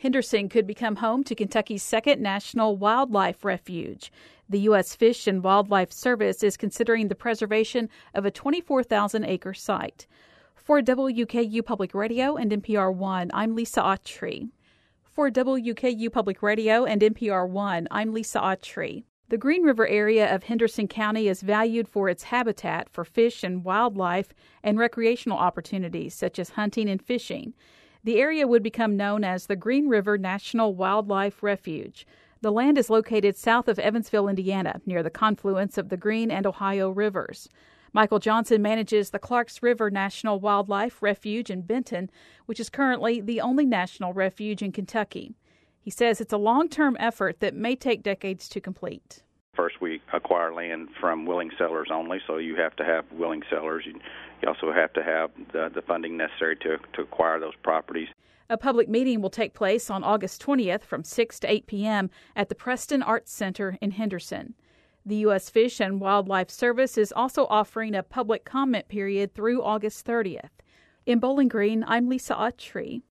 Henderson could become home to Kentucky's second national wildlife refuge. The U.S. Fish and Wildlife Service is considering the preservation of a 24,000-acre site. For WKU Public Radio and NPR One, I'm Lisa Autry. For WKU Public Radio and NPR One, I'm Lisa Autry. The Green River area of Henderson County is valued for its habitat for fish and wildlife and recreational opportunities such as hunting and fishing. The area would become known as the Green River National Wildlife Refuge. The land is located south of Evansville, Indiana, near the confluence of the Green and Ohio rivers. Michael Johnson manages the Clarks River National Wildlife Refuge in Benton, which is currently the only national refuge in Kentucky. He says it's a long-term effort that may take decades to complete. First, we acquire land from willing sellers only, so you have to have willing sellers. You also have to have the funding necessary to acquire those properties. A public meeting will take place on August 20th from 6 to 8 p.m. at the Preston Arts Center in Henderson. The U.S. Fish and Wildlife Service is also offering a public comment period through August 30th. In Bowling Green, I'm Lisa Autry.